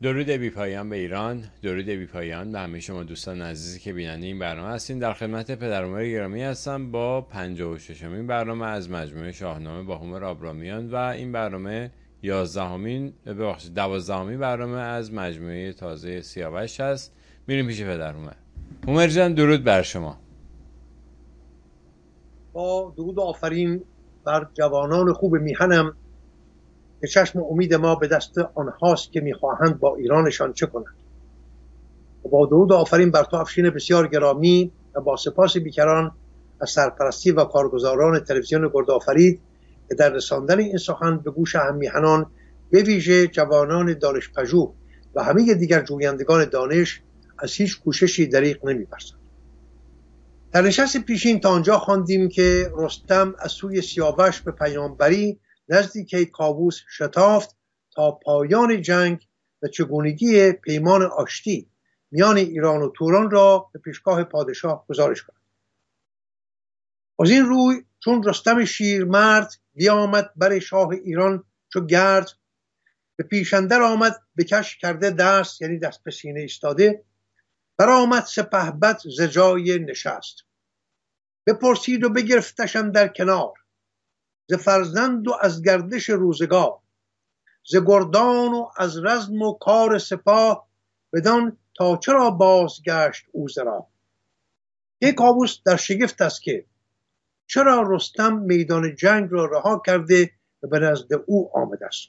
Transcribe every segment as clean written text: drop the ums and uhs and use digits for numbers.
درود بی پایان به ایران، درود بی پایان به همه شما دوستان عزیزی که بیننده این برنامه هستین. در خدمت پدر و مادر گرامی هستم با 56مین برنامه از مجموعه شاهنامه با هومر آبرامیان و این برنامه 12مین برنامه از مجموعه تازه سیاوش هست. میریم پیش پدر هومر. هومر جان درود بر شما. با درود و آفرین بر جوانان خوب میهنم که چشم امید ما به دست آنهاست که میخواهند با ایرانشان چه کنند. و با درود و آفرین بر تو افشین بسیار گرامی و با سپاس بیکران از سرپرستی و کارگزاران تلویزیون گردآفرید که در رساندن این سخن به گوش هم میهنان، به ویژه جوانان دانش‌پژوه و همه دیگر جویندگان دانش، از هیچ کوششی دریغ نمی‌ورزد. در نشست پیشین تا آنجا خواندیم که رستم از سوی سیاوش به پیامبری نزدیک کاووس شتافت تا پایان جنگ و چگونگی پیمان آشتی میان ایران و توران را به پیشگاه پادشاه گزارش کند. از این روی چون رستم شیرمرد بیامد بر شاه ایران چو گرد، به پیش اندر آمد بکش کرده دست، یعنی دست به سینه ایستاده، برآمد سپهبد ز جای نشست. بپرسید و بگرفتش اندر کنار، ز فرزند و از گردش روزگار. ز گردان و از رزم و کار سپاه، بدان تا چرا بازگشت او ز راه. یک کاووس در شگفت است که چرا رستم میدان جنگ را رها کرده و به نزد او آمده است.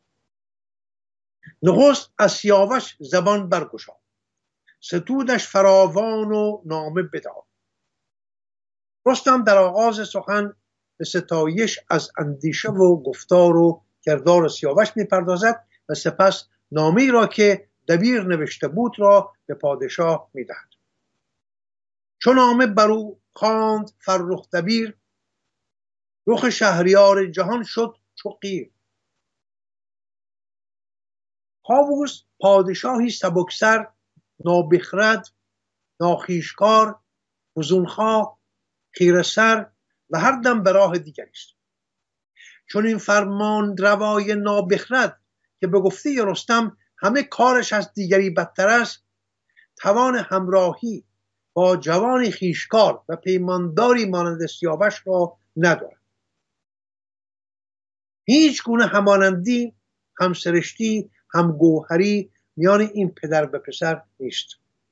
نخست از سیاوش زبان برگشاد، ستودش فراوان و نامه بداد. رستم در آغاز سخن به ستایش از اندیشه و گفتار و کردار سیاوش میپردازد و سپس نامه‌ای را که دبیر نوشته بود را به پادشاه میدهد. چون نامه برو خواند فرخ دبیر، رخ شهریار جهان شد چو قیر. کاووس پادشاهی سبکسر، نابخرد، ناخویشکار، فزونخواه، خیره سر و هر دم به راه دیگری است. چون این فرمان روای نابخرد که به گفته رستم همه کارش از دیگری بدتر است، توان همراهی با جوان خویشکار و پیمانداری مانند سیاوش را ندارد. هیچ گونه همانندی، همسرشتی، همگوهری میان این پدر و پسر نیست.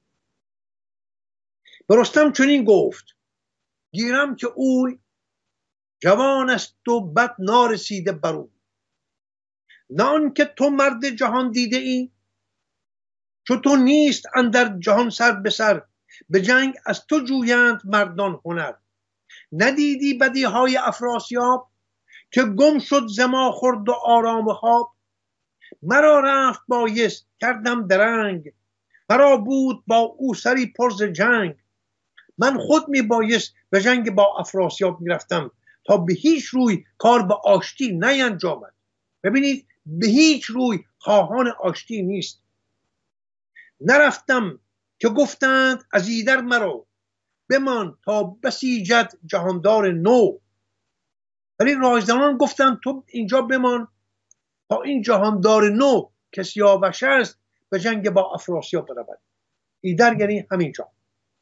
به رستم چنین گفت: گیرم که اوی جوان است و بد نارسیده برو. نه آن که تو مرد جهان دیده ای، چو تو نیست اندر جهان سر به سر. به جنگ از تو جویند مردان هنر. ندیدی بدی های افراسیاب، که گم شد ز ما خورد و آرام خواب. مرا رفت بایست کردم درنگ، مرا بود با او سری پر ز جنگ. من خود می بایست به جنگ با افراسیاب می رفتم، تا به هیچ روی کار به آشتی نینجامد. ببینید، به هیچ روی خواهان آشتی نیست. نرفتم که گفتند از ایدر مرو، بمان تا بسیجد جهاندار نو. ولی رایزنان گفتند تو اینجا بمان تا این جهاندار نو که سیاوش است به جنگ با افراسیاب برود. ایدر یعنی همینجا.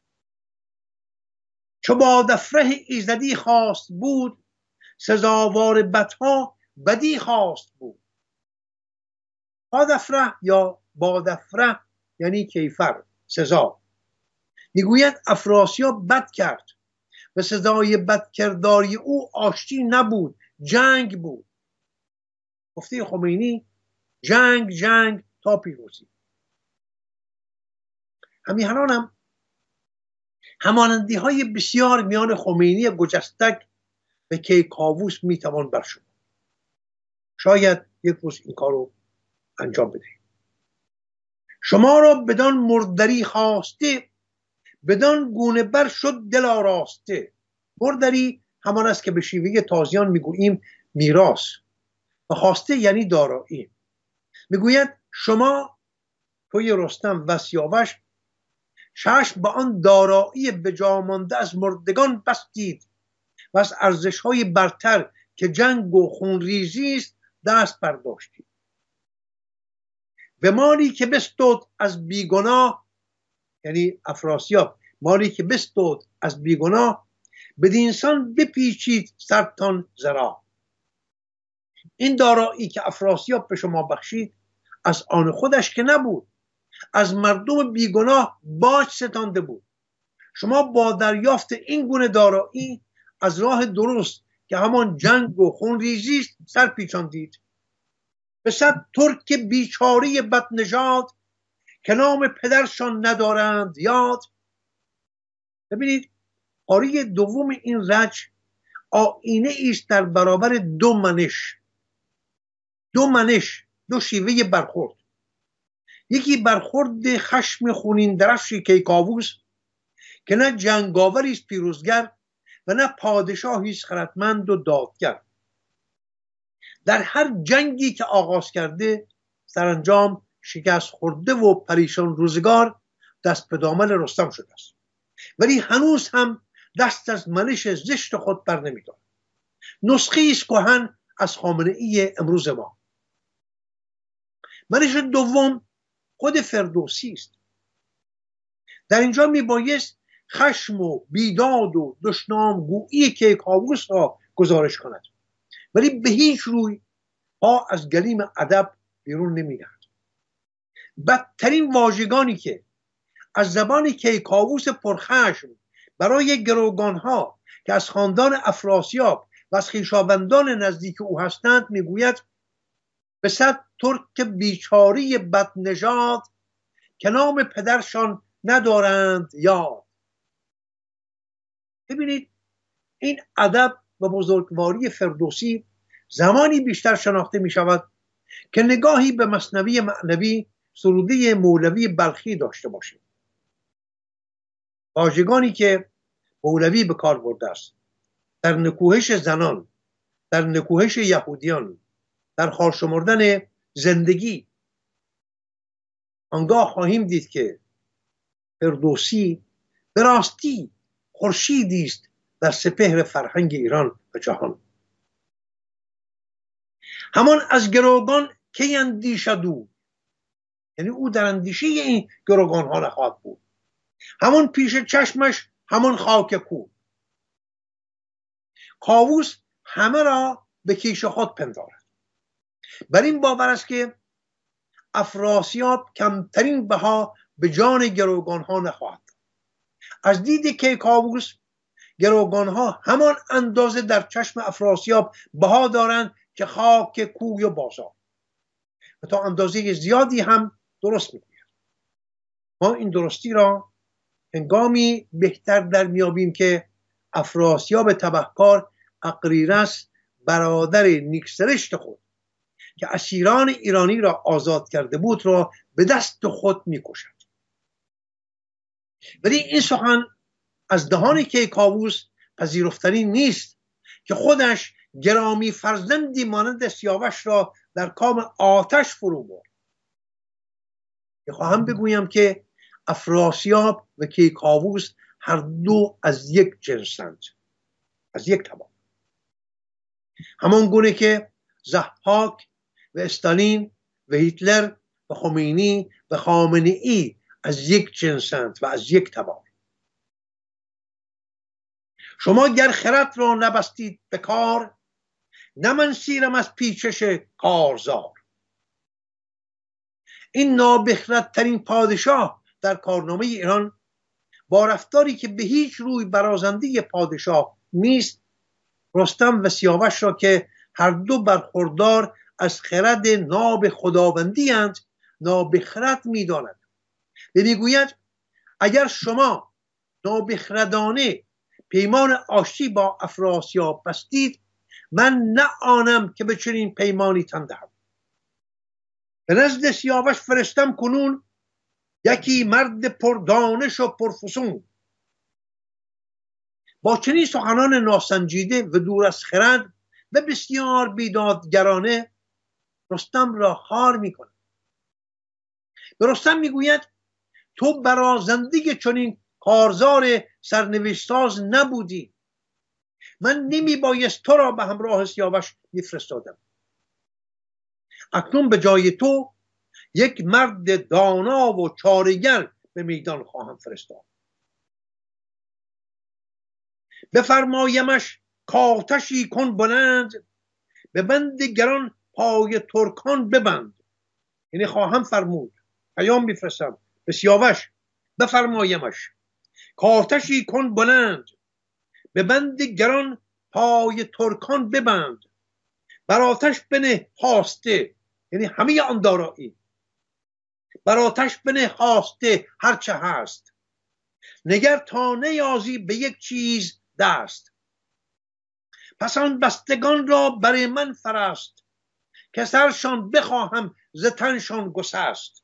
چو بادافره ایزدی خواست بود، سزاوار بدها بدی خواست بود. بادافره یا بادافره یعنی کیفر، سزا. میگوید افراسیاب بد کرد و سزای بدکرداری او آشتی نبود، جنگ بود. گفته خمینی: جنگ جنگ تا پیروزی. همیهنانم همانندی های بسیار میان خمینی گجستک و کیکاووس میتوان برشمرد. شاید یک روز این کارو انجام بدهید. شما را بدان مردری خواسته، بدان گونه بر شد دل آراسته. مردری همان است که به شیوه تازیان میگوییم میراث، و خواسته یعنی دارایی. میگوید شما توی رستم و سیاوش چشم به آن دارایی به جا مانده از مردگان بستید و از ارزش‌های برتر که جنگ و خونریزی است دست برداشتید. به مالی که بستود از بیگناه، یعنی افراسیاب مالی که بستود از بیگناه، بدینسان بپیچید سرتان زرا. این دارایی که افراسیاب به شما بخشید از آن خودش که نبود، از مردم بیگناه باج ستانده بود. شما با دریافت این گونه دارایی از راه درست که همان جنگ و خونریزی است سر پیچاندید. به صد ترک بیچاره بدنژاد که نام پدرشان ندارند یاد. ببینید آیه دوم این رج آینه است در برابر دو منش، دو شیوه برخورد. یکی برخورد خشم خونین درفش کیکاووس که نه جنگاوری است پیروزگر و نه پادشاهی است خردمند و دادگر. در هر جنگی که آغاز کرده سرانجام شکست خورده و پریشان روزگار دست به دامن رستم شده است، ولی هنوز هم دست از منش زشت خود بر نمی‌دارد. نسخه است کهن از خامنه‌ای امروز ما. منش دوم خود فردوسی است. در اینجا میبایست خشم و بیداد و دشنامگویی کیکاووس را گزارش کند، ولی به هیچ روی پا از گلیم ادب بیرون نمی‌دهد. بدترین واژگانی که از زبان کیکاووس پرخشم برای گروگانها که از خاندان افراسیاب و از خویشاوندان نزدیک او هستند میگوید: به صد ترک بیچاره بدنژاد که نام پدرشان ندارند یاد. ببینید این ادب و بزرگواری فردوسی زمانی بیشتر شناخته می شود که نگاهی به مثنوی معنوی سروده مولوی بلخی داشته باشیم. واژگانی که مولوی به کار برده است در نکوهش زنان، در نکوهش یهودیان، در خوار شمردن زندگی، آنگاه خواهیم دید که فردوسی به راستی خورشیدی است در سپهر فرهنگ ایران و جهان. همان از گروگان کی اندیشد او، یعنی او در اندیشه این گروگان ها نخواهد بود. همان پیش چشمش همان خاک کو. کاووس همه را به کیش خود پندارد. بر این باور است که افراسیاب کمترین بها به جان گروگان ها نخواهد. از دید کیکاووس گروگان ها همان اندازه در چشم افراسیاب بها دارند که خاک کوی و بازار، و تا اندازه زیادی هم درست میگوید. ما این درستی را هنگامی بهتر در میابیم که افراسیاب تبهکار اغریرث برادر نیکسرشت خود که اسیران ایرانی را آزاد کرده بود را به دست خود میکشد. ولی این سخن از دهان کیکاووس پذیرفتنی نیست که خودش گرامی فرزندی مانند سیاوش را در کام آتش فرو برد. میخواهم بگویم که افراسیاب و کیکاووس هر دو از یک جنسند، از یک تبار. همان گونه که ضحاک و استالین و هیتلر و خمینی و خامنه‌ای از یک جنسند و از یک تبار. شما گر خرد را نبستید به کار، نه من سیرم از پیچش کارزار. این نابخردترین پادشاه در کارنامه ایران با رفتاری که به هیچ روی برازنده پادشاه نیست، رستم و سیاوش را که هر دو برخوردار از خرد ناب خداوندی اند نابخرد می‌داند. میگوید اگر شما نابخردانه پیمان آشتی با افراسیاب بستید، من نه آنم که به چنین پیمانی تن دهم. به نزد سیاوش فرستم کنون یکی مرد پردانش و پرفسون. با چنین سخنان ناسنجیده و دور از خرد و بسیار بیدادگرانه رستم را خار می‌کند. به رستم میگوید تو برازنده چنین کارزار سرنوشت‌ساز نبودی. من نمیبایست تو را به همراه سیاوش میفرستادم. اکنون به جای تو یک مرد دانا و چاره‌گر به میدان خواهم فرستاد. بفرمایمش کاتشی کن بلند، به بند گران پای ترکان ببند. یعنی خواهم فرمود، پیام میفرستم به سیاوش، بفرمایمش کاتشی کن بلند، به بند گران پای ترکان ببند. بر آتش بنه خواسته، یعنی همه آن دارایی، بر آتش بنه خواسته هرچه هست. نگر تا نیازی به یک چیز دست. پس آن بستگان را بر من فرست، که سرشان بخواهم ز تنشان گسست.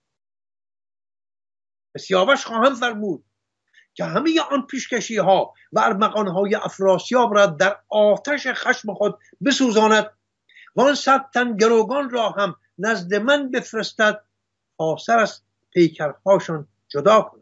به سیاوش خواهم فرمود که همه آن پیشکشی ها و ارمغان های افراسیاب را در آتش خشم خود بسوزاند و آن 100 تن گروگان را هم نزد من بفرستد تا سر از پیکرهاشان جدا کند.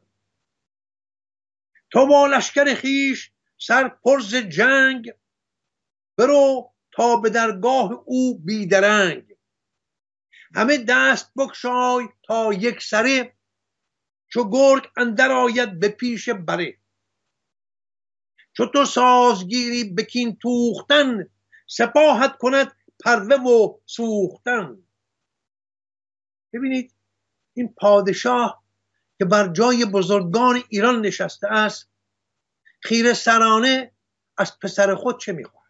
تو با لشکر خویش سر پر ز جنگ، برو تا به درگاه او بیدرنگ. همه دست بگشای تا یک سره، چو گرگ اندر آید به پیش بره. چو تو سازگیری به کین توختن، سپاهت کند پرده و سوختن. ببینید این پادشاه که بر جای بزرگان ایران نشسته است، خیره سرانه از پسر خود چه میخواهد؟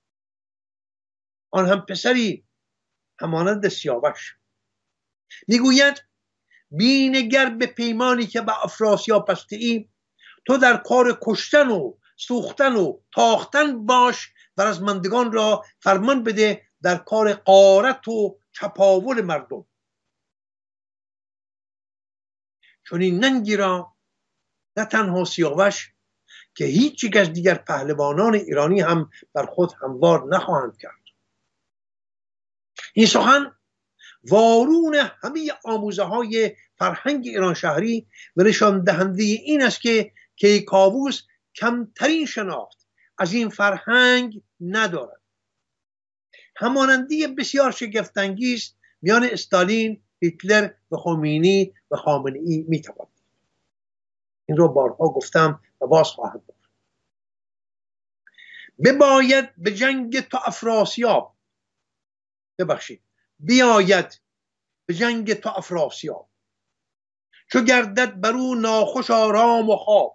آن هم پسری همانند سیاوش. میگوید بینگر به پیمانی که به افراسیاب بسته ای، تو در کار کشتن و سوختن و تاختن باش و رزمندگان را فرمان بده در کار غارت و چپاول مردم. چون این ننگی را نه تنها سیاوش که هیچ یک از دیگر پهلوانان ایرانی هم بر خود هموار نخواهند کرد. این سخن وارون همه آموزه های فرهنگ ایران شهری و نشان دهنده این است که کیکاووس کمترین شناخت از این فرهنگ ندارد. همانندی بسیار شگفت‌انگیز میان استالین، هیتلر و خمینی و خامنه‌ای میتواند. این رو بارها گفتم و باز خواهم گفت. بباید به جنگ تو افراسیاب، بیاید به جنگ تو افراسیاب، چو گردد بر او ناخوش آرام و خواب.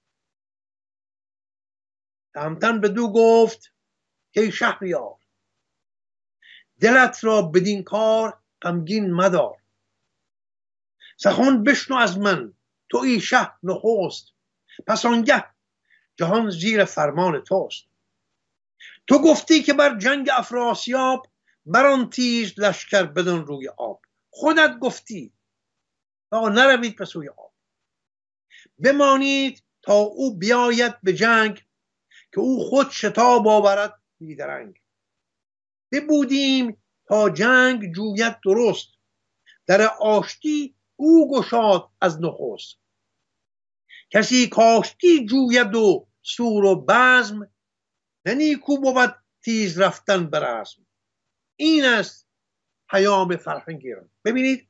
تهمتن بدو گفت که شهریار، دلت را بدین کار غمگین مدار. سخن بشنو از من تویی شه نخست، پس آنگه جهان زیر فرمان توست. تو گفتی که بر جنگ افراسیاب، بر آن تیز لشکر بدان روی آب. خودت گفتی آقا نروید به سوی آب، بمانید تا او بیاید به جنگ، که او خود شتاب آورد بیدرنگ. ببودیم تا جنگ جوید درست، در آشتی او گشاد از نخست. کسی کاشتی جوید و سور و بزم، نه نیکو بود تیز رفتن به رزم. این است پیام فرهنگ ایران. ببینید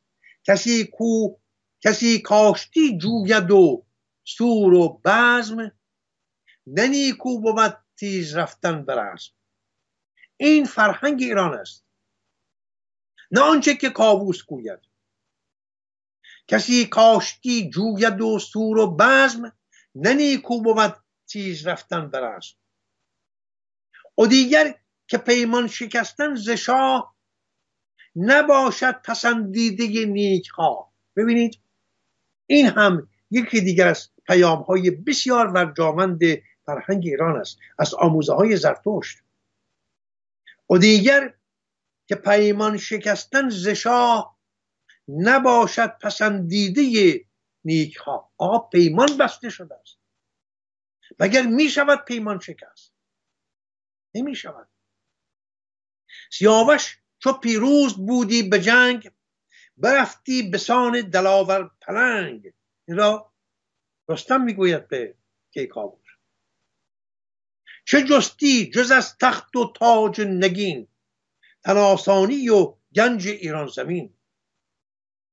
کسی کاشتی جوید و سور و بزم، نه نیکو بود تیز رفتن به رزم. این فرهنگ ایران است، نه آنچه که کاووس گوید. کسی کاشتی جوید و سور و بزم، نه نیکو بود تیز رفتن به رزم. و دیگر که پیمان شکستن ز شاه، نباشد پسندیده نیک ها. ببینید این هم یکی دیگر از پیام های بسیار ورجامند فرهنگ ایران است، از آموزه های زرتشت. و دیگر که پیمان شکستن ز شاه، نباشد پسندیده نیک ها. آقا پیمان بسته شده است، مگر می شود پیمان شکست؟ نمی شود. سیاوش چو پیروز بودی به جنگ، برفتی به سان دلاور پلنگ. این را رستم میگوید به کیکاووس. چه جستی جز از تخت و تاج نگین، تن آسانی و گنج ایران زمین.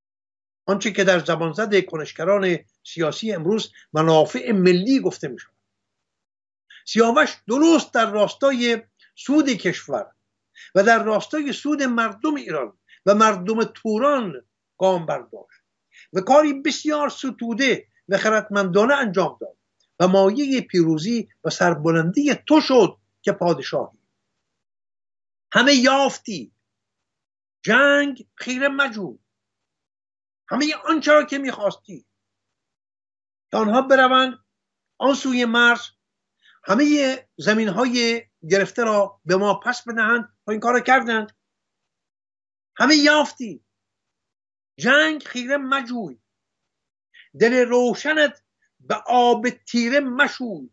آنچه که در زبان زده کنشگران سیاسی امروز منافع ملی گفته می شود. سیاوش درست در راستای سود کشور و در راستای سود مردم ایران و مردم توران گام برداشت و کاری بسیار ستوده و خردمندانه انجام داد و مایه پیروزی و سربلندی تو شد که پادشاهی. همه یافتی، جنگ خیره مجو، همه آنچه را که میخواستی که آنها بروند آن سوی مرز، همه زمین های گرفته را به ما پس بدهند و این کار را کردند. همه یافتی، جنگ خیره مجوی، دل روشنت به آب تیره مشوی.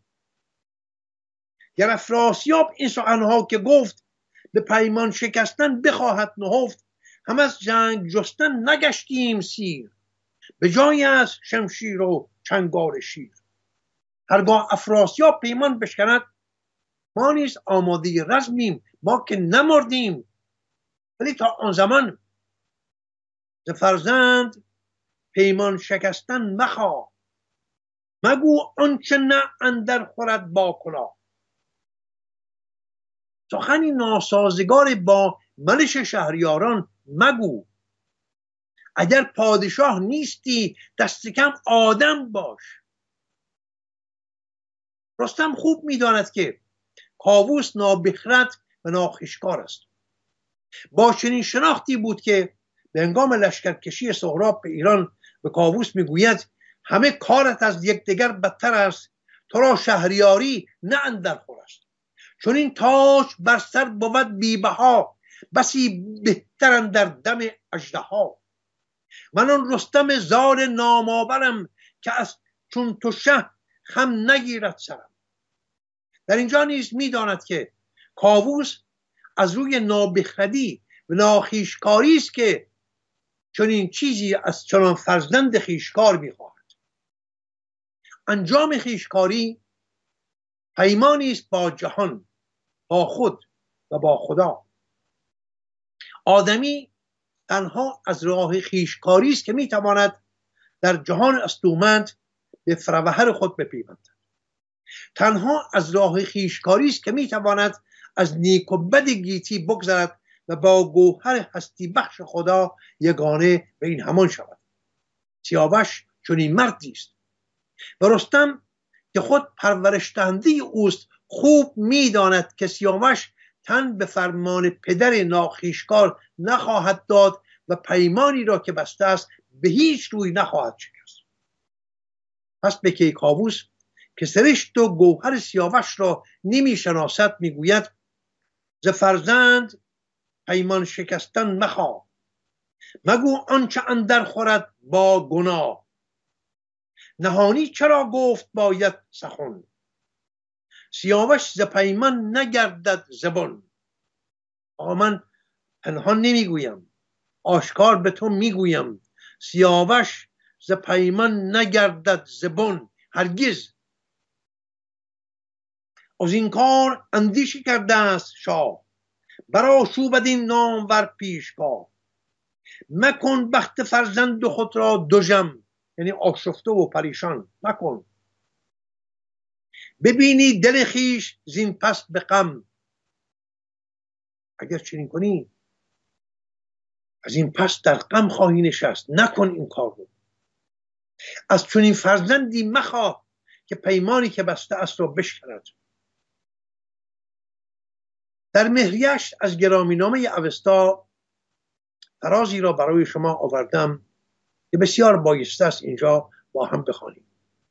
گر افراسیاب این سخنها که گفت، به پیمان شکستن بخواهد نهفت. هم از جنگ جستن نگشتیم سیر، به جای از شمشیر و چنگال شیر. هرگاه افراسیاب پیمان بشکند، ما نیز آماده رزمیم، ما که نمردیم. ولی تا آن زمان ز فرزند پیمان شکستن مخواه، مگو آنچه نه اندر خورد با کلاه. سخنی ناسازگار با منش شهریاران مگو، اگر پادشاه نیستی دست کم آدم باش. رستم خوب میداند که کاووس نابخرد و ناخویشکار است. با چنین شناختی بود که به هنگام لشکرکشی سهراب به ایران به کاووس میگوید همه کارت از یکدیگر بدتر است، تو را شهریاری نه اندر خور است. چون این تاج بر سر بود بی بها، بسی بهتر اندر دم اژدها. من آن رستم زال نامآورم، که از چون تو شه خم نگیرد سرم. در اینجا نیز میداند که کاووس از روی نابخردی و ناخویشکاری است که چنین چیزی از چنان فرزند خویشکار میخواهد. انجام خویشکاری پیمانی است با جهان، با خود و با خدا. آدمی تنها از راه خویشکاری است که میتواند در جهان استومند به فروهر خود بپیوندد. تنها از راه خویشکاری است که میتواند از نیک و بد گیتی بگذرد و با گوهر هستی بخش خدا یگانه به این همان شود. سیاوش چنین مردی است و رستم که خود پرورش دهنده اوست خوب میداند که سیاوش تن به فرمان پدر ناخویشکار نخواهد داد و پیمانی را که بسته است به هیچ روی نخواهد شکست. پس به کیکاووس که سرشت و گوهر سیاوش را نمی شناسد میگوید ز فرزند پیمان شکستن مخواه، مگو آنچه اندر خورد با گناه. نهانی چرا گفت باید سخن، سیاوش ز پیمان نگردد زبان. آقا من پنهان نمیگویم، آشکار به تو میگویم، سیاوش ز پیمان نگردد زبان هرگز. از این کار اندیشه کرده است شاه، برآشوبد این نامور پیشگاه. مکن بخت فرزند خود را دژم، یعنی آشفته و پریشان مکن. ببینی دل خویش زین پس به غم، اگر چنین کنی از این پس در غم خواهی نشست. نکن این کار رو. از چنین فرزندی مخواه که پیمانی که بسته است را بشکند. در مهریشت از گرامینامه اوستا فرازی را برای شما آوردم که بسیار بایسته است اینجا با هم بخوانیم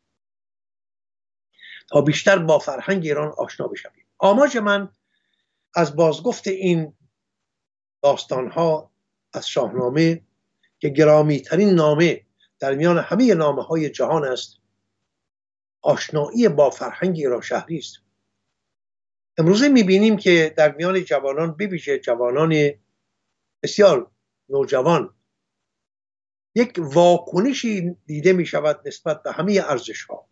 تا بیشتر با فرهنگ ایران آشنا بشویم. آماج من از بازگفت این داستانها از شاهنامه که گرامی ترین نامه در میان همه نامه های جهان است، آشنایی با فرهنگ ایران شهری است. امروزه میبینیم که در میان جوانان، به ویژه جوانان بسیار نوجوان، یک واکنشی دیده می شود نسبت به همه ارزش ها.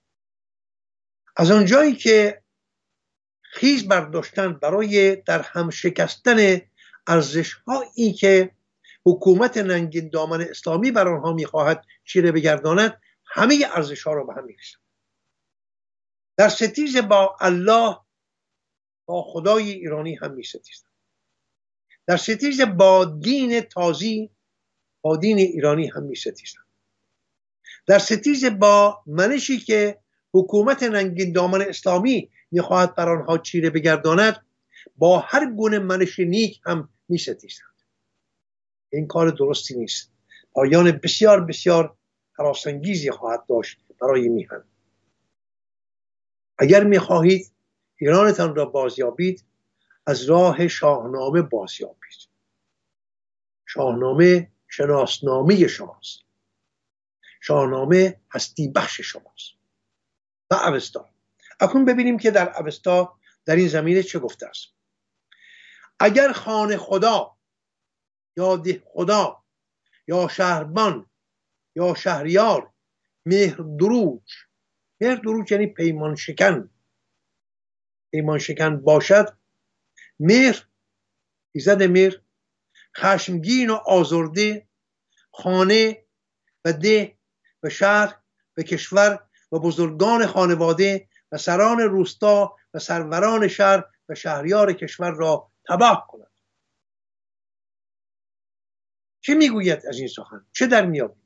از آنجایی که خیز برداشتن برای در هم شکستن ارزش هایی که حکومت ننگین دامن اسلامی بر آنها میخواهد چیره بگرداند، همه ارزش ها را به هم می‌ریزند. در ستیز با الله، با خدای ایرانی هم می‌ستیزند. در ستیز با دین تازی، با دین ایرانی هم می‌ستیزند. در ستیز با منشی که حکومت ننگین دامن اسلامی میخواهد بر آنها چیره بگرداند، با هر گونه منش نیک هم می‌ستیزند. این کار درستی نیست. پایان بسیار بسیار هراسانگیزی خواهد داشت برای میهن. اگر میخواهید ایرانتان را بازیابید، از راه شاهنامه بازیابید. شاهنامه شناسنامه شماست. شاهنامه هستی بخش شماست. و اوستا. اکنون ببینیم که در اوستا در این زمینه چه گفته است. اگر خانه خدا یا ده خدا یا شهربان یا شهریار مهر دروج یعنی پیمان شکن باشد، مهر، ایزد مهر، خشمگین و آزرده خانه و ده و شهر و کشور و بزرگان خانواده و سران روستا و سروران شهر و شهریار کشور را تباه کند. چه میگوید از این سخن؟ چه در میابید؟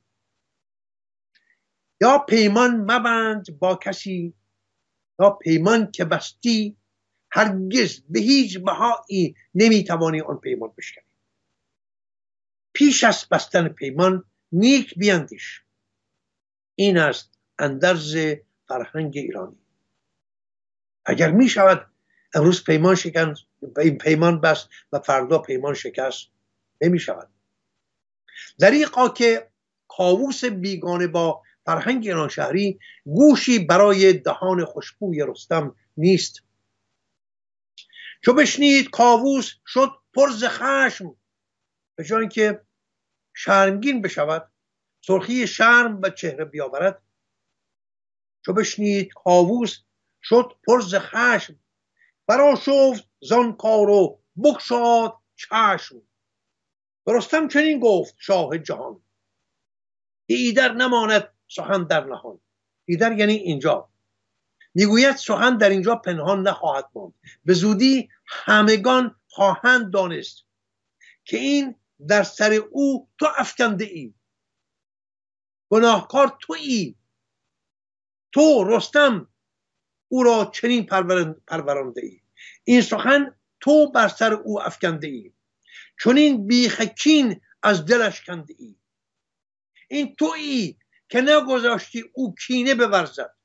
یا پیمان مبند با کسی، یا پیمان که بستی هرگز به هیچ بهایی نمیتوانی آن پیمان بشکنی. پیش از بستن پیمان نیک بیندیش. این است اندرز فرهنگ ایرانی. اگر می شود امروز پیمان بست و فردا پیمان شکست، نمی شود. دریغا که کاووس بیگانه با فرهنگ ایران شهری گوشی برای دهان خوشبوی رستم نیست. چو بشنید کاووس شد پر ز خشم، به جای اینکه شرمگین بشود، سرخی شرم به چهره بیاورد. چو بشنید کاووس شد پر ز خشم، برآشفت زان کار و بگشاد چشم. رستم چنین گفت شاه جهان، ایدر نماند سخن در نهان. ایدر یعنی اینجا. میگوید سخن در اینجا پنهان نخواهد ماند. به زودی همگان خواهند دانست که این در سر او تو افکنده ای. گناهکار تویی. تو رستم او را چنین پرورانده ای. این سخن تو بر سر او افکنده ای. چنین بیخ کین از دلش کنده ای. این تویی که نگذاشتی او کینه بورزد.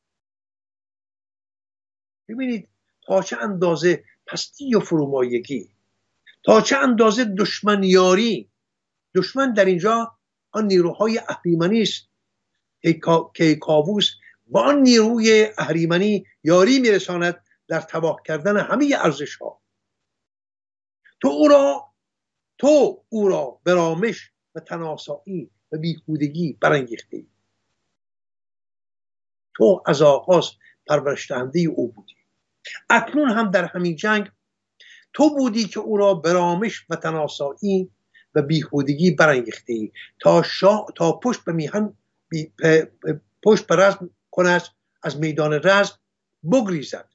ببینید تا چه اندازه پستی و فرومایگی، تا چه اندازه دشمنیاری. دشمن در اینجا آن نیروهای اهریمنی است که کاووس با آن نیروی اهریمنی یاری میرساند در تباه کردن همه ارزش ها. تو او را به رامش و تناسایی و بیهودگی برانگیختی. تو از آغاز پرورش دهنده او بودی. اکنون هم در همین جنگ تو بودی که او را به رامش و تناسایی و بیهودگی برانگیختی تا پشت به میهن پشت به رزم کند، از میدان رزم بگریزد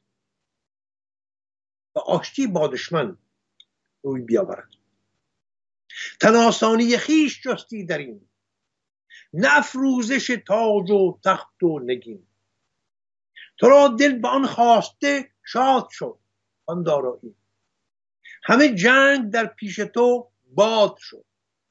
و آشتی با دشمن روی بیاورد. تناسانی خیش جستی در این، نه افروزش تاج و تخت و نگین. تو را دل به آن خواسته شاد شد آن دارایی. همه جنگ در پیش تو باد شد.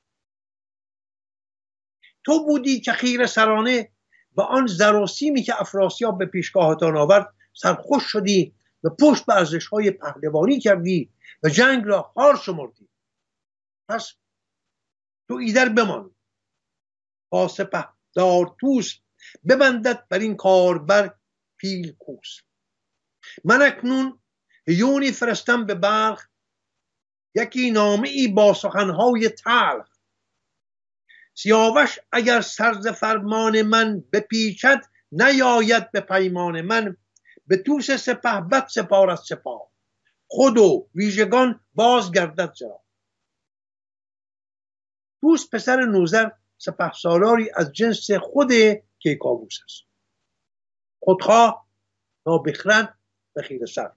تو بودی که خیره سرانه به آن زر و سیمی که افراسیاب به پیشگاهتان آورد سرخوش شدی و پشت به ارزش‌های پهلوانی کردی و جنگ را خوار شمردی. پس تو ایدر بمان با سپهدار طوس، ببندد بر این کاربر پیل کوس. من اکنون یونی فرستم به بلخ، یکی نامه ای با سخنهای تلخ. سیاوش اگر سر ز فرمان من بپیچد، نیاید به پیمان من. به طوس سپهبد سپارد سپاه، خود و ویژگان باز گردد زرا. توس پسر نوذر سپهسالاری از جنس خود کیکاووس است، خودخواه، نابخرد و خیره سر.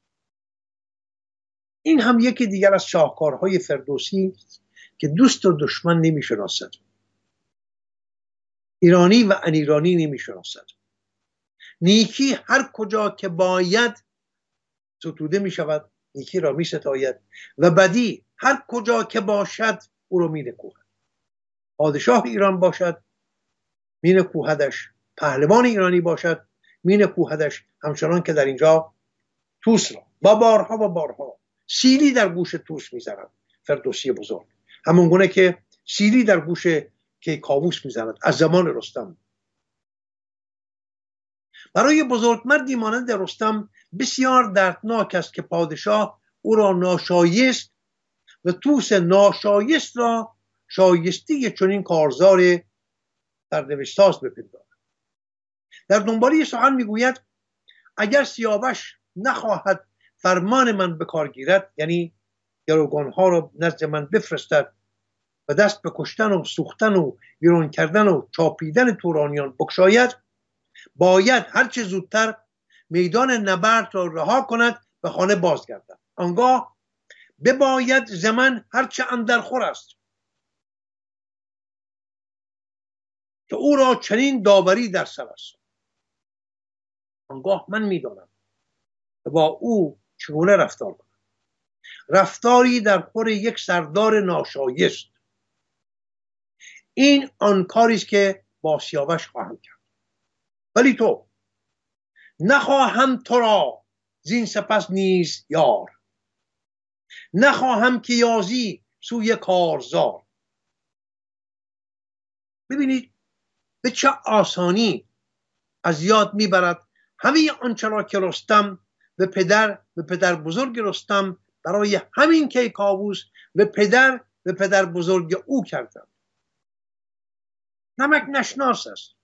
این هم یکی دیگر از شاهکارهای فردوسی که دوست و دشمن نمی شناسد، ایرانی و ان ایرانی نمی شناسد. نیکی هر کجا که باید ستوده می شود، نیکی را می ستاید، و بدی هر کجا که باشد او را می نکوهد. پادشاه ایران باشد می نکوهدش، پهلوان ایرانی باشد می نکوهدش، همچنان که در اینجا توس را با بارها و بارها سیلی در گوش توس می زند فردوسی بزرگ، همون گونه که سیلی در گوش کیکاووس می زند از زمان رستم. برای بزرگمردی مانند رستم بسیار دردناک است که پادشاه او را ناشایست و توس ناشایست را شایسته چنین کارزار سرنوشت‌ساز بپندارد. در دنباله سخن میگوید اگر سیاوش نخواهد فرمان من به کار گیرد، یعنی گروگانها را نزد من بفرستد و دست به کشتن و سوختن و ویران کردن و چاپیدن تورانیان بگشاید، باید هرچه زودتر میدان نبرد را رها کند و خانه بازگردد. آنگاه بباید زمن هرچه اندرخور است که او را چنین داوری در سر است. آنگاه من میدانم و با او چگونه رفتار کنم، رفتاری در خور یک سردار ناشایست. این آن کاری است که با سیاوش خواهم کرد. ولی تو نخواهم تو را زین سپس نیز یار، نخواهم که یازی سوی کارزار. ببینید به چه آسانی از یاد میبرد همه آنچه را که رستم و پدر بزرگ رستم برای همین کیکاووس و پدر بزرگ او کردند. نمک نشناس است.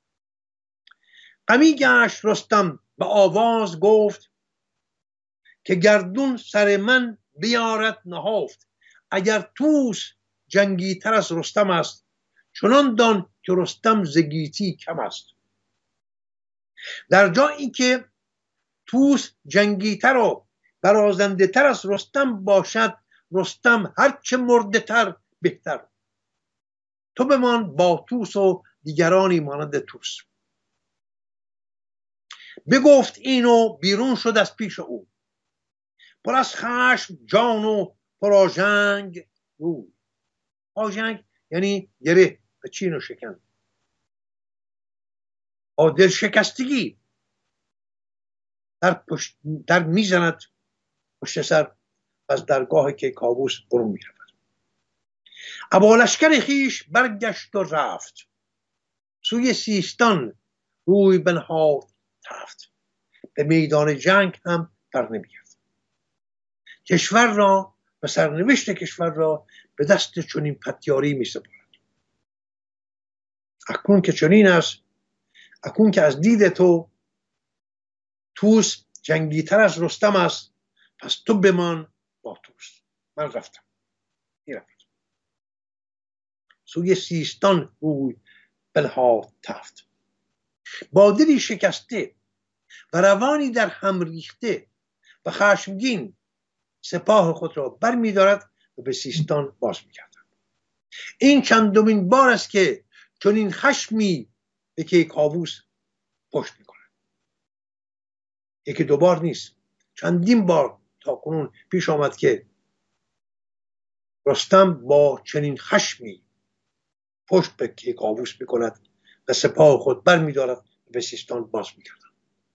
غمی گشت رستم به آواز گفت که گردون سر من بیارد نهفت. اگر توس جنگی تر از رستم است، چنان دان که رستم ز گیتی کم است. در جایی که توس جنگی تر و برازنده تر از رستم باشد، رستم هرچه مرده تر بهتر. تو بمان با توس و دیگرانی مانند توس. بگفت اینو بیرون شد از پیش او، پر از خشم جان و پراژنگ روی. آژنگ یعنی گره و چین و شکن. با دل شکستگی در میزند پشت سر از درگاه کیکاووس برون میرود. ابا لشکر خویش برگشت و رفت، سوی سیستان روی بنهاد تفت. به میدان جنگ هم در نمیگرد. کشور را و سرنوشت کشور را به دست چنین پتیاری می سپارد. اکنون که چنین است، اکنون که از دید تو توس جنگی تر از رستم است، پس تو بمان با توس. من رفتم. سوی سیستان روی بنهاد تفت. با دلی شکسته و روانی در هم ریخته و خشمگین سپاه خود را بر می دارد و به سیستان باز می گردد. این چندمین بار است که چنین خشمی به کیکاووس پشت می کند. یکی دو بار نیست، چندین بار تا کنون پیش آمد که رستم با چنین خشمی پشت به کیکاووس می کند و سپاه خود بر می دارد و به سیستان باز می گردد.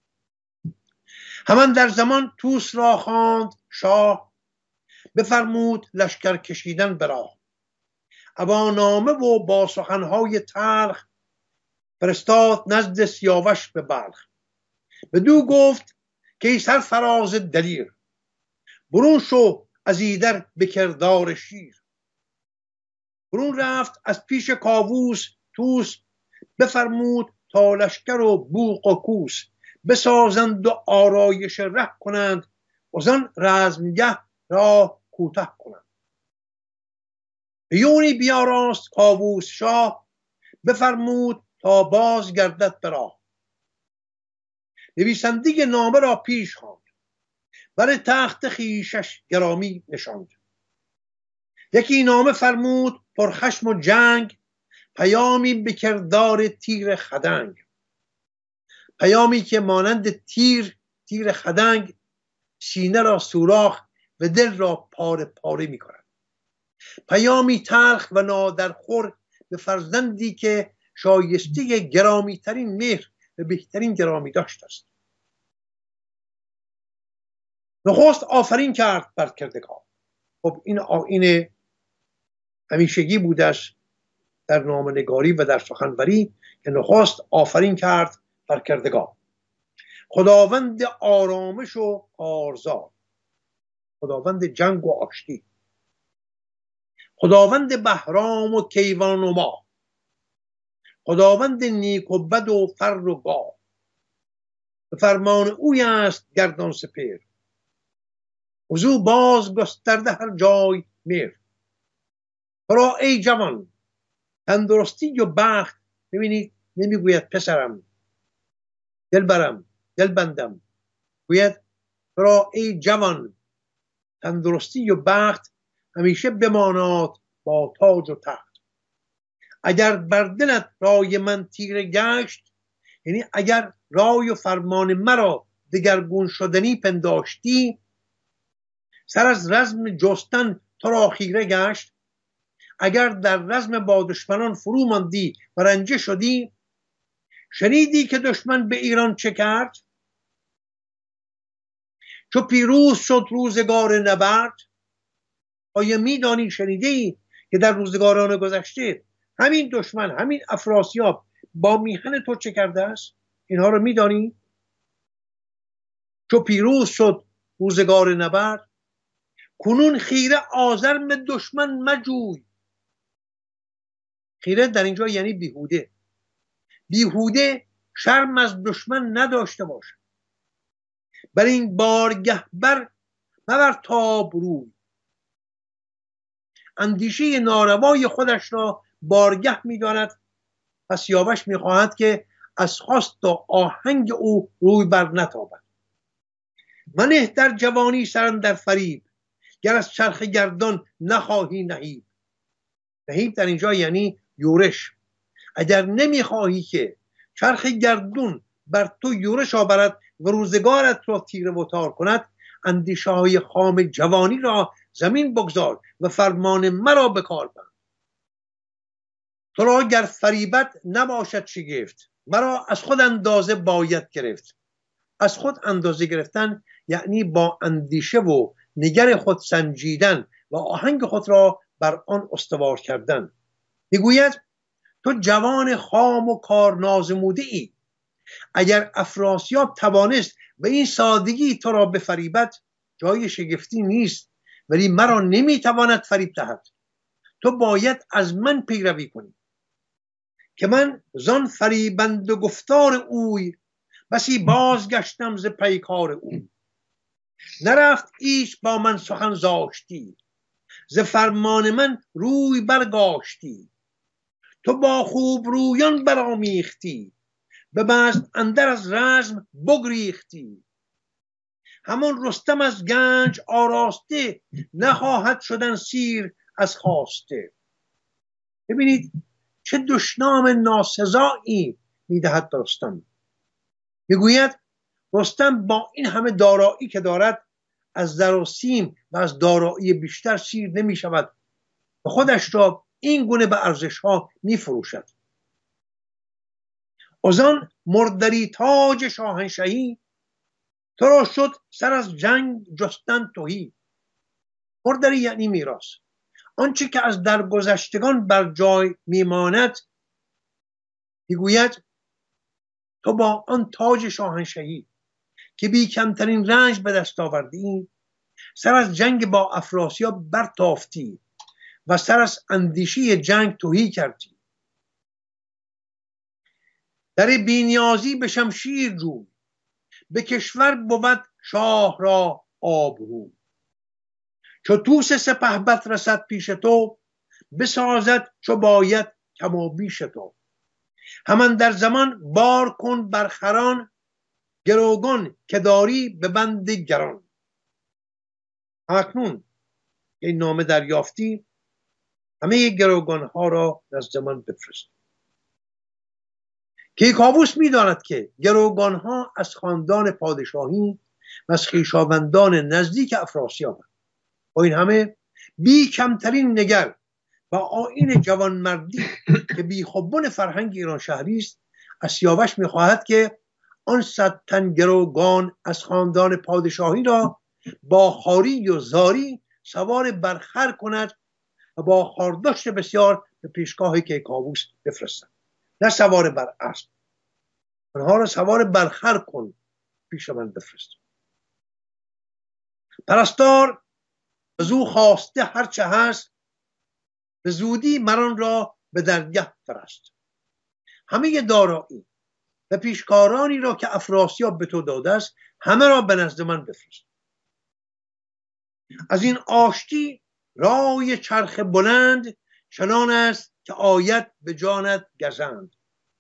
همان در زمان توس را خواند شاه، بفرمود لشکر کشیدن به راه. ابا نامه و با سخنهای تلخ، فرستاد نزد سیاوش به بلخ. بدو گفت که ای سرفراز دلیر، برون شو از ایدر به کردار شیر. برون رفت از پیش کاووس توس، بفرمود تا لشکر و بوق و کوس. بسازند و آرایش ره کنند، و زان رزمگه را کوته کنند. هیونی بیاراست کاووس شاه، بفرمود تا باز گردد به راه. نویسنده نامه را پیش خواند، بر تخت خویشش گرامی نشاند. یکی نامه فرمود پرخشم و جنگ، پیامی به کردار تیر خدنگ. پیامی که مانند تیر خدنگ سینه را سوراخ و دل را پاره پاره می کند. پیامی تلخ و نادرخور به فرزندی که شایسته گرامی ترین مهر و بهترین گرامی داشت است. نخست آفرین کرد بر کردگار. خب این آیین همیشگی بودش در نامه‌نگاری و در سخنوری که نخست آفرین کرد بر کردگار. خداوند آرامش و کارزار، خداوند جنگ و آشتی، خداوند بهرام و کیوان و ما، خداوند نیک و بد و فر و گاه. به فرمان اوی است گردان سپهر، وزو باز گسترده هر جای مهر. ترا ای جوان تندرستی و بخت. ببینید نمیگوید پسرم، دلبرم، دلبندم، گوید ترا ای جوان تندرستی و بخت، همیشه بماناد با تاج و تخت. اگر بر دلت رای من تیره گشت، یعنی اگر رای و فرمان مرا دگرگون شدنی پنداشتی، سر از رزم جستن تو را خیره گشت. اگر در رزم با دشمنان فرو ماندی و رنجه شدی، شنیدی که دشمن به ایران چه کرد؟ چو پیروز شد روزگار نبرد. آیا میدانی، شنیدی که در روزگاران گذشته همین دشمن، همین افراسیاب با میهن تو چه کرده است؟ اینها رو میدانی؟ چو پیروز شد روزگار نبرد، کنون خیره آزرم دشمن مجوی. خیره در اینجا یعنی بیهوده. بیهوده شرم از دشمن نداشته باش. بر این بارگه بر مبر تاب روی. اندیشه ناروای خودش را بارگه می‌داند و سیاوش می‌خواهد که از خواست و آهنگ او روی بر نتابد. منه در جوانی سرم در فریب، گر از چرخ گردان نخواهی نهیب. نهیب در اینجا یعنی یورش. اگر نمیخواهی که چرخ گردون بر تو یورش آورد و روزگارت را تیره و تار کند، اندیشه های خام جوانی را زمین بگذار و فرمان مرا به کار بند. تو را گر فریبت نباشد شگفت، مرا از خود اندازه باید گرفت. از خود اندازه گرفتن یعنی با اندیشه و نگر خود سنجیدن و آهنگ خود را بر آن استوار کردن. میگوید تو جوان خام و کار نازموده ای. اگر افراسیاب توانست به این سادگی تو را بفریبد، جای شگفتی نیست، ولی مرا نمیتواند فریب دهد. تو باید از من پیروی کنی که من زان فریبند و گفتار اوی، بسی بازگشتم ز پیکار اوی. نرفت ایچ با من سخن زاشتی، ز فرمان من روی برگاشتی. تو با خوب رویان برآمیختی، به بزم اندر از رزم بگریختی. همان رستم از گنج آراسته، نخواهد شدن سیر از خواسته. ببینید چه دشنام ناسزایی میدهد رستم. میگوید رستم با این همه دارایی که دارد، از زر و سیم و از دارایی بیشتر سیر نمی شود و خودش را این گونه به ارزش ها می فروشد. از آن مردری تاج شاهنشهی، تو را شد سر از جنگ جستن تهی. مردری یعنی میراث، آنچه که از درگذشتگان بر جای میماند. میگوید تو با آن تاج شاهنشهی که بی کمترین رنج به دست آوردی، سر از جنگ با افراسیاب برتافتی و سر از اندیشه جنگ تهی کردی. در بینیازی به شمشیر جوی، به کشور بود شاه را آبرو. چو طوس سپهبد رسد پیش تو، بسازد چو باید کم و بیش تو. همان در زمان بار کن برخران، گروگان که داری به بند گران. اکنون این نامه دریافتی، همه گروگان ها را نزد من بفرست. کیکاووس می‌داند که گروگان ها از خاندان پادشاهی و از خویشاوندان نزدیک افراسیابند. با این همه بی کمترین نگر و آیین جوانمردی که بی خبن فرهنگ ایران شهری است، از سیاوش می‌خواهد که آن 100 تن گروگان از خاندان پادشاهی را با خواری و زاری سوار بر خر کند و با خارداشت بسیار به پیشگاه کیکاووس بفرستد. نه سوار بر اسب، آنها را سوار بر خر کن پیش من بفرست. پرستار از او خواسته هرچه هست، به زودی مران را به درگه فرست. همه دارایی و پیشکارانی را که افراسیاب به تو داده است، همه را به نزد من بفرست. از این آشتی رای چرخ بلند، چنان است که آید به جانت گزند.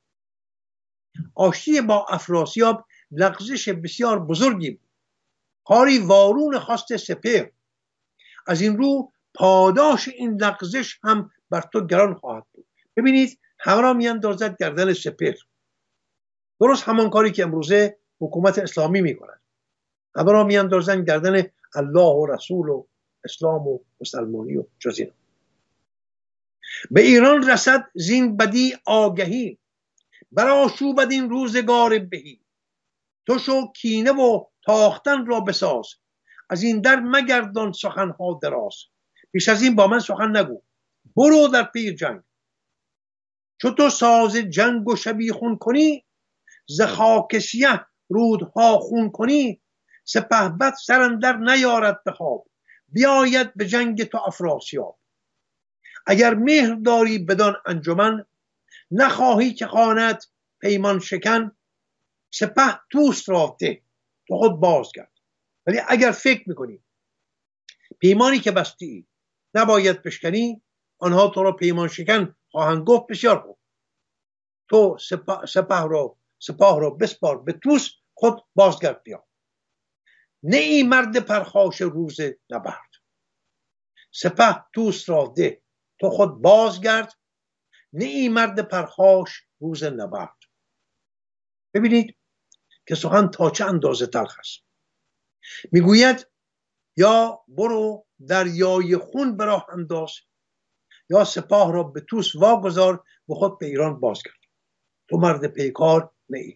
آشتی با افراسیاب لغزش بسیار بزرگی بود، کاری وارون خواست سپهر. از این رو پاداش این لغزش هم بر تو گران خواهد بود. ببینید همه را میاندازد گردن سپهر، درست همان کاری که امروزه حکومت اسلامی میکند. همه را میاندازن گردن الله و رسول و اسلام و مسلمانی و جز اینا. به ایران رسد زین بدی آگهی، برآشوبد این روزگار بهی. تو شو کینه و تاختن را بساز، از این در مگردان سخنها دراز. بیش از این با من سخن نگو، برو در پی جنگ. چو تو ساز جنگ و شبیخون کنی، ز خاک سیه رودها خون کنی. سپهبد سر اندر نیارد به خواب، بیاید به جنگ تو افراسیاب. اگر مهر داری بدان انجمن، نخواهی که خواند پیمان شکن. سپه توست را ده، تو خود بازگرد. ولی اگر فکر میکنی پیمانی که بستی نباید بشکنی، آنها تو را پیمان شکن خواهند گفت. بسیار خوب، تو سپاه را بسپار به توس، خود بازگرد بیا. نه ای مرد پرخاش روز نبرد. سپه توس را ده، تو خود بازگرد. نه ای مرد پرخاش روز نبرد. ببینید که سخن تا چه اندازه تلخ است. میگوید یا برو دریای خون به راه انداز، یا سپاه را به توس واگذار و خود به ایران بازگرد. تو مرد پیکار نه ای.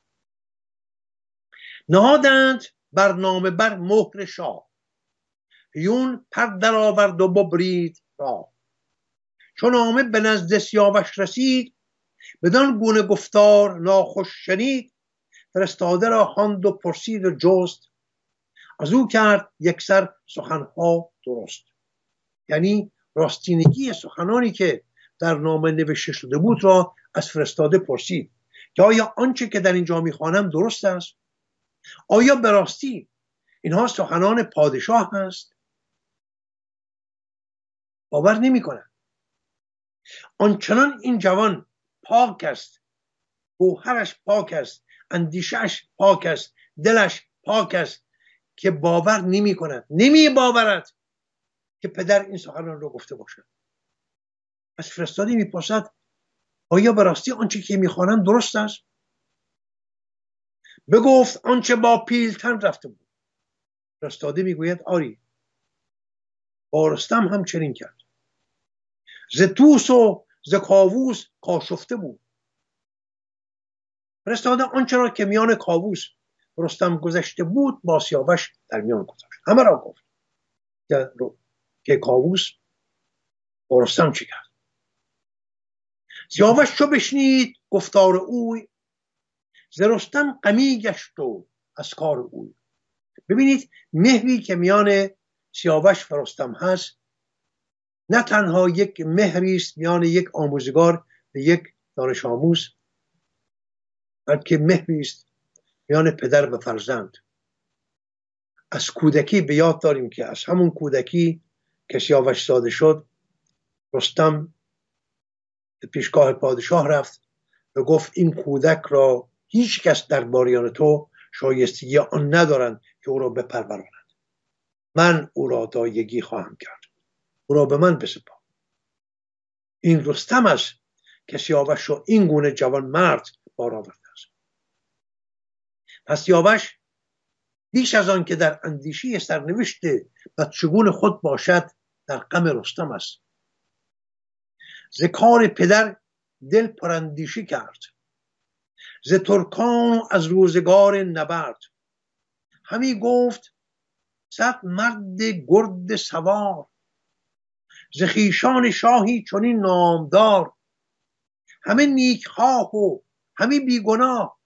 نهادند برنامه بر مهر شاه، هیون پر در آورد و ببرید راه. چون نامه به نزد سیاوش رسید، بدان گونه گفتار ناخوش شنید. فرستاده را خواند و پرسید و جست، از او کرد یکسر سخنها درست. یعنی راستینگی سخنانی که در نامه نوشته شده بود را از فرستاده پرسید که آیا آنچه که در اینجا میخوانم درست است؟ آیا به راستی اینها سخنان پادشاه هست؟ باور نمی کنم. آنچنان این جوان پاک است، گوهرش پاک است، اندیشش پاک است، دلش پاک است که باور نمی کند، نمی باورد که پدر این سخنان رو گفته باشد. از فرستاده میپرسد آیا به راستی آنچه که میخوانند درست است؟ بگفت آنچه با پیلتن رفته بود. فرستاده میگوید آری، با رستم هم چنین کرد. ز توس و ز کاووس کاشفته بود. فرستاده آنچه را که میان کاووس رستم گذشته بود با سیاوش در میان گذاشت. همه را گفت که کاووس با رستم چی کرد. سیاوش چو بشنید گفتار اوی، ز رستم غمی گشت و از کار اوی. ببینید مهری که میان سیاوش و رستم هست، نه تنها یک مهری است میان یک آموزگار و یک دانش آموز، بلکه مهری است میان پدر و فرزند. از کودکی به یاد داریم که از همون کودکی که سیاوش زاده شد، رستم به پیشگاه پادشاه رفت و گفت این کودک را هیچ کس در باریان تو شایستگی آن ندارند که او را بپرورانند. من او را دایگی خواهم کرد، او را به من بسپار. این رستم است که سیاوش را این گونه جوان مرد بار آورده است. پس سیاوش بیش از آن که در اندیشی سرنوشت و چگونه خود باشد در غم رستم است. ز کار پدر دل پراندیشی کرد، ز ترکان و از روزگار نبرد. همی گفت صد مرد گرد سوار، ز خویشان شاهی چنین نامدار. همه نیکخواه و همه بیگناه،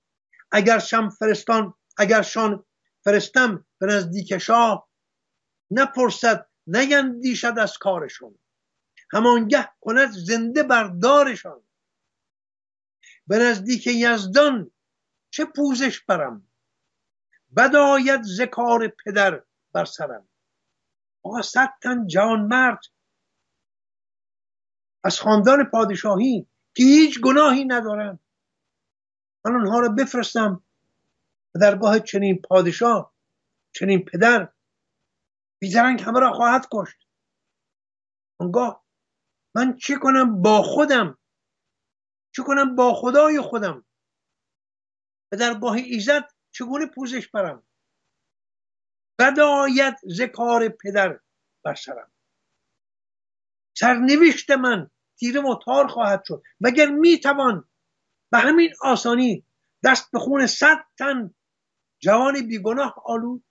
اگرشان فرستم به نزدیک شاه. نپرسد نیندیشد از کارشون، همانگه کند زنده بردارشان. به نزدیک یزدان چه پوزش برم، بد آید ز کار پدر بر سرم. آقا 100 تن جوان مرد از خاندان پادشاهی که هیچ گناهی ندارن، من اونها رو بفرستم به درگاه چنین پادشاه، چنین پدر، بیدرنگ همه را خواهد کشت. اونگاه من چه کنم با خودم، چه کنم با خدای خودم، به درگاه ایزد چگونه پوزش برم؟ بد آید ز کار پدر بر سرم. سرنوشت من تیره و تار خواهد شد. مگر میتوان به همین آسانی دست به خون 100 تن جوان بیگناه آلود؟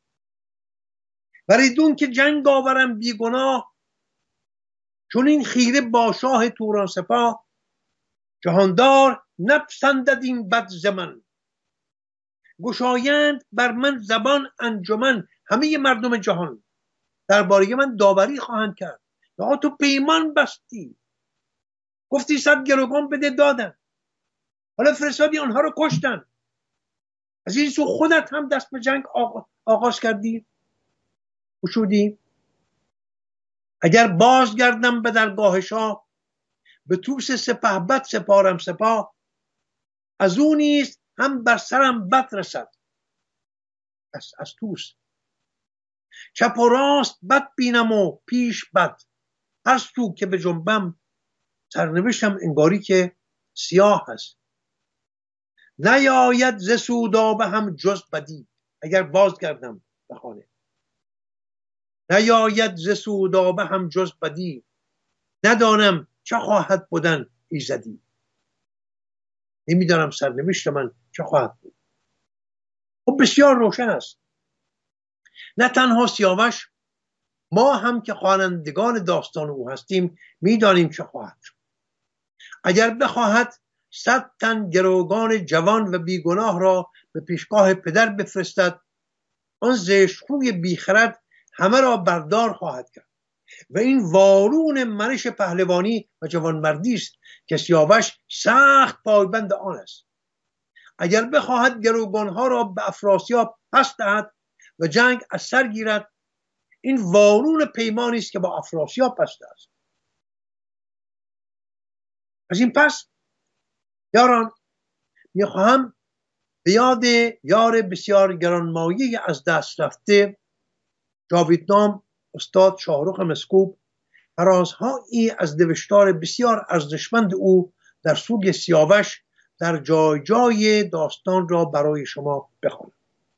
وریدون که جنگ آورم بیگناه، چون این خیره با شاه توران سپاه. جهاندار نپسندد این بد ز من، گشایند بر من زبان انجمن. همه مردم جهان درباره من داوری خواهند کرد. یا تو پیمان بستی، گفتی 100 گروگان بده، دادن، حالا فرستادی آنها رو کشتن. از این سو خودت هم دست به جنگ آغاز کردی، گشودی. اگر بازگردم به درگاه شاه، به توس سپهبد سپارم سپاه. از او نیز هم بر سرم بد رسد، از توس. چپ و راست بد بینم و پیش بد، هر سو که به جنبم سرنوشتم انگاری که سیاه هست. نیاید ز سودابه هم جز بدی، اگر بازگردم به خانه. نیاید ز سودابه هم جز بدی، ندانم چه خواهد بودن ایزدی. نمیدانم سرنوشت من چه خواهد بود. خب بسیار روشن است. نه تنها سیاوش، ما هم که خوانندگان داستان او هستیم میدانیم چه خواهد شد. اگر بخواهد 100 تن گروگان جوان و بیگناه را به پیشگاه پدر بفرستد، آن زشت‌خوی بیخرد همه را بردار خواهد کرد و این وارون منش پهلوانی و جوانمردی است که سیاوش سخت پایبند آن است. اگر بخواهد گروگانها را به افراسیاب پس دهد و جنگ از سر گیرد، این وارون پیمانی است که با افراسیاب بسته است. از این پس یاران، میخواهم به یاد یار بسیار گرانمایه از دست رفته جاویدنام استاد شاهرخ مسکوب فرازهایی از نوشتار بسیار ارزشمند او در سوگ سیاوش در جای جای داستان را برای شما بخوانم.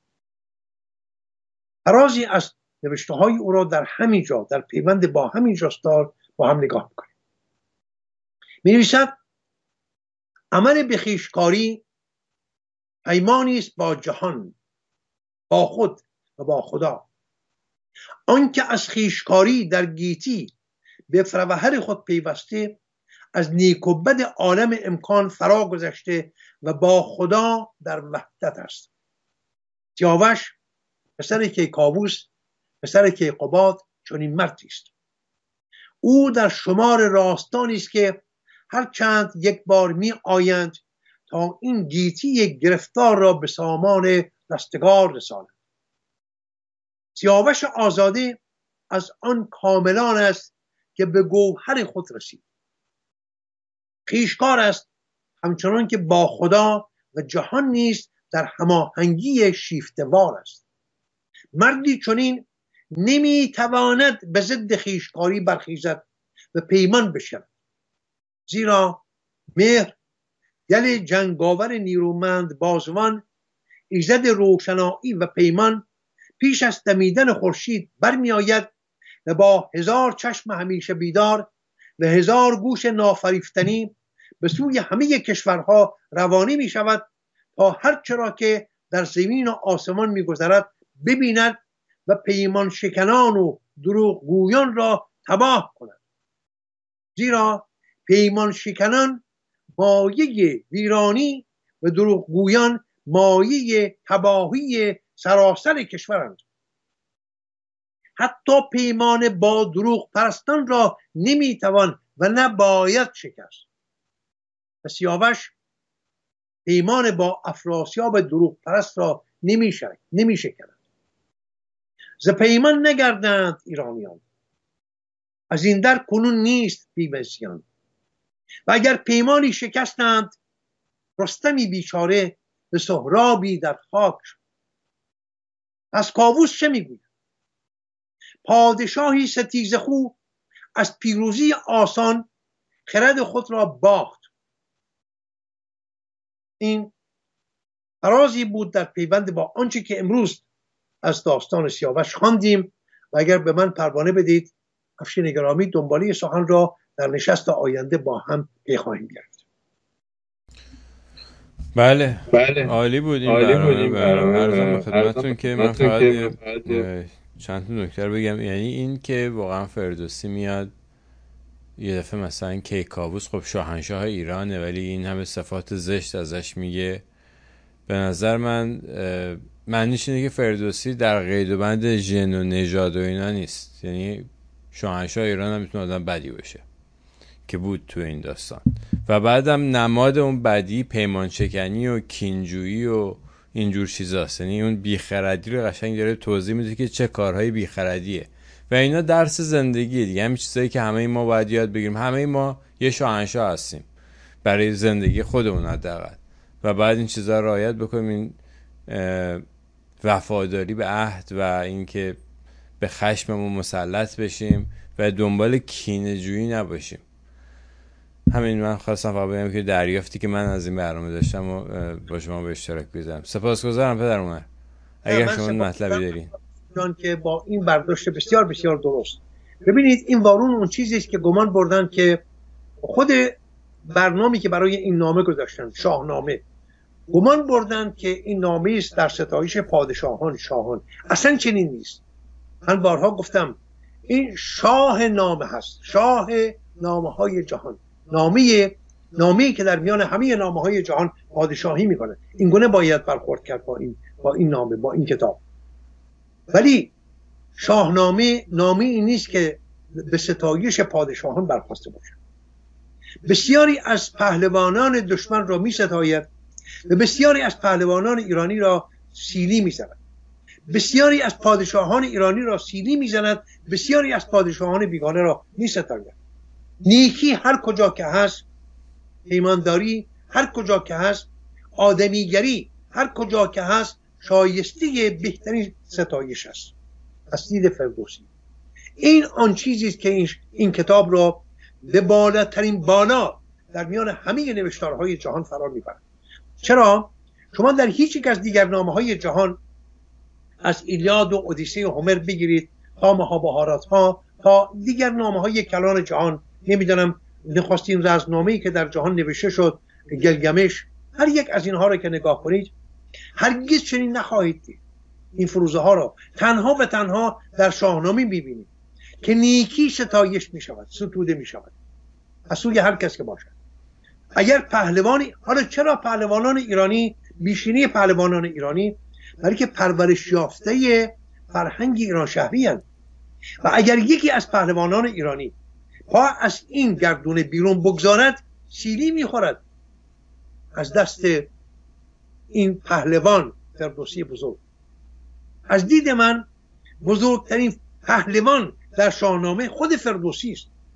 فرازی از نوشته های او را در همین جا، در پیوند با همین جاستار با هم نگاه میکنیم. می نویسد: عمل به خویشکاری پیمانی است با جهان، با خود و با خدا. آنکه از خویشکاری در گیتی به فروهر خود پیوسته، از نیک و بد عالم امکان فرا گذشته و با خدا در وحدت است. سیاوش پسر کیکاووس، پسر کیقباد چنین مردی است. او در شمار راستانی است که هر چند یک بار می آیند تا این گیتی گرفتار را به سامان رستگار رسانند. سیاوش آزاده از آن کاملان است که به گوهر خود رسید. خویشکار است همچنان که با خدا و جهان نیز در هماهنگی شیفته‌وار است. مردی چنین نمیتواند به ضد خویشکاری برخیزد و پیمان بشود، زیرا مهر دل جنگاور نیرومند بازوان، ایزد روشنایی و پیمان، پیش از دمیدن خورشید برمی آید و با 1000 چشم همیشه بیدار و 1000 گوش نافریفتنی به سوی همه کشورها روانه می شود تا هر چرا که در زمین و آسمان می گذرد ببیند و پیمان شکنان و دروغ گویان را تباه کند. زیرا پیمان شکنان مایه ویرانی و دروغ گویان مایه تباهی سراسر کشورند. حتی پیمان با دروغ پرستان را نمیتوان و نباید شکست. و سیاوش پیمان با افراسیاب دروغ پرست را نمیشکند. ز پیمان نگردند ایرانیان، از این در کنون نیست بی‌بزیان. و اگر پیمانی شکستند، رستمی بیچاره به سهرابی در خاک شد. از کاووس چه میگوید؟ پادشاهی ستیزه خو از پیروزی آسان خرد خود را باخت. این فرازی بود در پیوند با آنچه که امروز از داستان سیاوش خواندیم و اگر به من پروانه بدید افشین گرامی دنباله سخن را در نشست آینده با هم پی خواهیم گرفت. بله عالی بود این برنامه. عرضم به خدمتتون که من فقط چند تا نکته بگم. یعنی این که واقعا فردوسی میاد یه دفعه مثلا کیکاووس خب شاهنشاه ایرانه ولی این همه صفات زشت ازش میگه، به نظر من معنیش اینه که فردوسی در قید و بند ژن و نژاد و اینا نیست. یعنی شاهنشاه ایران هم میتونه آدم بدی باشه که بود تو این داستان. و بعدم نماد اون بدی پیمان شکنی و کینجویی و اینجور چیزاست. یعنی اون بیخردی رو قشنگ داره توضیح میده که چه کارهای بیخردیه و اینا درس زندگیه دیگه. همین چیزایی که همه ما باید یاد بگیریم. همه ما یه شاهنشاه هستیم برای زندگی خودمون حداقل و بعد این چیزا رو رعایت بکنیم. این وفاداری به عهد و اینکه به خشممون مسلط بشیم و دنبال کینه‌جویی نباشیم. همین من خواستم فقط بگم که دریافتی که من از این برنامه داشتم و با شما به اشتراک بذارم. سپاسگزارم پدر عمر. اگر شما مطلبی دارین چون که با این برداشت بسیار بسیار درست. ببینید این وارون اون چیزی است که گمان بردن که خود برنامه‌ای که برای این نامه گذاشتن، شاهنامه، گمان بردن که این نامه است در ستایش پادشاهان، شاهان. اصلا چنین نیست. من بارها گفتم این شاه نامه هست، شاه نامه‌های جهان. نامه‌ای که در میان همه نامه‌های جهان پادشاهی میکنه. این گونه باید برخورد کرد با این نامه، با این کتاب. ولی شاهنامه نامه‌ای نیست که به ستایش پادشاهان برخواسته باشه. بسیاری از پهلوانان دشمن را می‌ستاید و بسیاری از پهلوانان ایرانی را سیلی می‌زند. بسیاری از پادشاهان ایرانی را سیلی می‌زند، بسیاری از پادشاهان بیگانه را می‌ستاید. نیکی هر کجا که هست، پیمانداری هر کجا که هست، آدمیگری هر کجا که هست، شایسته بهترین ستایش است از دید فردوسی. این آن چیزی است که این کتاب را به بالاترین بالا در میان همه نوشتارهای جهان فرا میبرد. چرا؟ شما در هیچ یک از دیگر نامه‌های جهان، از ایلیاد و اودیسه و هومر بگیرید تا مهابهارات ها تا دیگر نامه‌های کلان جهان، نمیدونم نخستین رزمنامه‌ای که در جهان نوشته شد، گلگمش، هر یک از اینها را که نگاه کنید هرگز چنین نخواهید دید. این فروزه ها را تنها و تنها در شاهنامه می‌بینید که نیکی ستایش می‌شود، ستوده می‌شود از سوی هر کس که باشد. اگر پهلوانی، حالا چرا پهلوانان ایرانی بیشینی پهلوانان ایرانی؟ برای که پرورش یافته فرهنگ ایران شهری هستند. و اگر یکی از پهلوانان ایرانی پا از این گردونه بیرون بگذارد سیلی میخورد از دست این پهلوان فردوسی بزرگ. از دید من بزرگترین پهلوان در شاهنامه خود فردوسی است.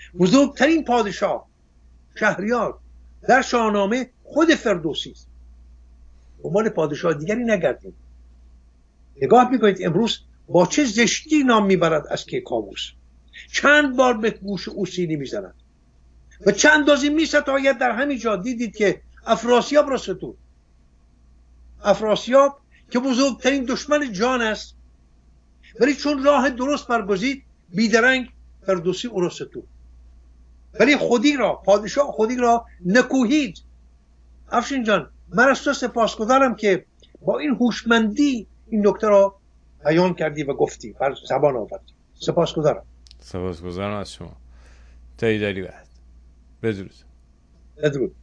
بزرگترین پادشاه شهریار در شاهنامه خود فردوسی است. دنبال پادشاه دیگری نگردیم. نگاه میکنید امروز با چه زشتی نام میبرد از کیکاووس، چند بار به گوش او سینی میزند و چند اندازه میستاید. در همین جا دیدید که افراسیاب را ستود. افراسیاب که بزرگترین دشمن جان است، ولی چون راه درست برگزید بیدرنگ فردوسی او را ستود. ولی خودی را، پادشاه خودی را نکوهید. افشین جان، من از تو سپاسگزارم که با این هوشمندی این نکته را بیان کردی و گفتی، بر زبان آوردی. سپاسگزارم. سپاسگزارم از شما. تا ایداری بعد. بدرود. بدرود.